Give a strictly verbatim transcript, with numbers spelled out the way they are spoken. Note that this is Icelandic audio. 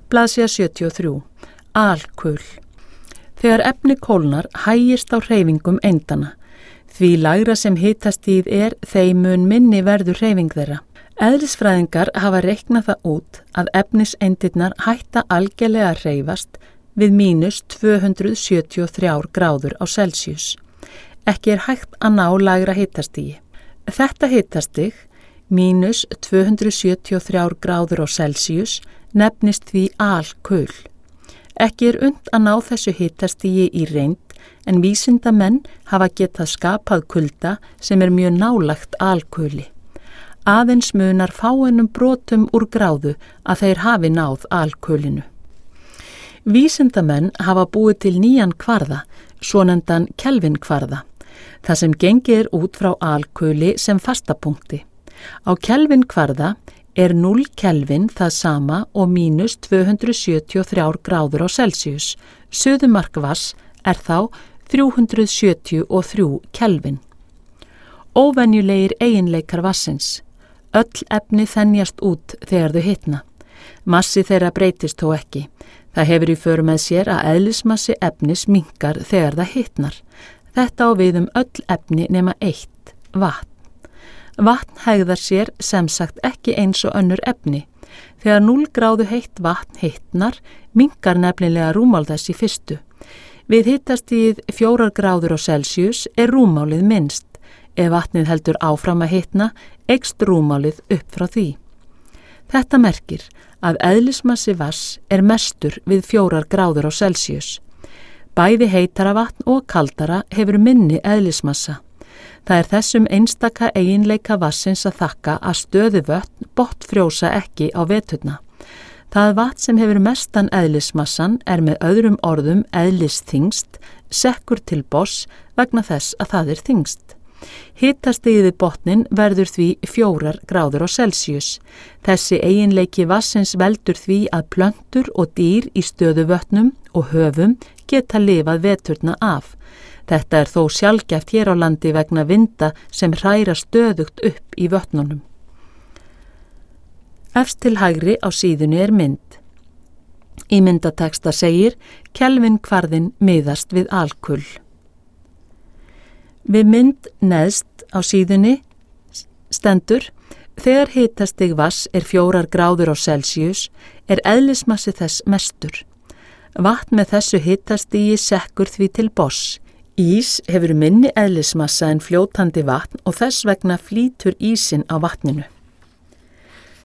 Blaðsíða sjötíu og þrjú. Alkul. Þegar efni kólnar hægist á hreyfingum eindanna. Því lægra sem hitastigið er, þeim mun minni verður hreyfing þeirra. Eðlisfræðingar hafa reiknað það út að efniseindirnar hætta algerlega að hreyfast við mínus tvö hundruð sjötíu og þrjár gráður á Celsius. Ekki er hægt að ná lægra hitastigi. Þetta hitastig, mínus tvö hundruð sjötíu og þrjár gráður á Celsius, nefnist því alkul. Ekki er unnt að ná þessu hitastigi í reynd en vísindamenn hafa getað skapað kulda sem er mjög nálægt alkuli. Aðeins munar fáeinum brotum úr gráðu að þeir hafi náð alkulinu. Vísindamenn hafa búið til nýjan kvarða, svonefndan kelvinkvarða, það sem gengið er út frá alkuli sem fastapunkti. Á kelvinkvarða er núll kelvin það sama og mínus tvö hundruð sjötíu og þrjár gráður á Celsius. Suðumark vatns er þá þrjú hundruð sjötíu og þrjú kelvin. Óvenjulegir eiginleikar vatnsins. Öll efni þenjast út þegar þau hitna. Massi þeirra breytist þó ekki. Það hefur í för með sér að eðlismassi efnis minnkar þegar það hitnar. Þetta á við um öll efni nema eitt, vatn. Vatn hegðar sér sem sagt ekki eins og önnur efni. Þegar núll gráðu heitt vatn hitnar, minnkar nefnilega rúmmál þess í fyrstu. Við hitastigið fjórar gráður á Celsius er rúmmálið minnst. Ef vatnið heldur áfram að hitna, eykst rúmmálið upp frá því. Þetta merkir að eðlismassi vatns er mestur við fjórar gráður á Celsius. Bæði heitara vatn og kaldara hefur minni eðlismassa. Það er þessum einstaka eiginleika vatnsins að þakka að stöðu vötn botnfrjósa ekki á veturna. Það vatn sem hefur mestan eðlismassan er með öðrum orðum eðlisþyngst, sekkur til botns vegna þess að það er þyngst. Hitastigið við botnin verður því fjórar gráður á Celsius. Þessi eiginleiki vatnsins veldur því að plöntur og dýr í stöðuvötnum og höfum geta lifað veturna af. Þetta er þó sjaldgæft hér á landi vegna vinda sem hræra stöðugt upp í vötnunum. Efst til hægri á síðunni er mynd. Í myndateksta segir kelvinkvarðinn miðast við alkul. Við mynd neðst á síðunni stendur: þegar hitastig vatns er fjórar gráður á Celsius er eðlismassi þess mestur. Vatn með þessu hitastigi sekkur því til botns. Ís hefur minni eðlismassa en fljótandi vatn og þess vegna flýtur ísinn á vatninu.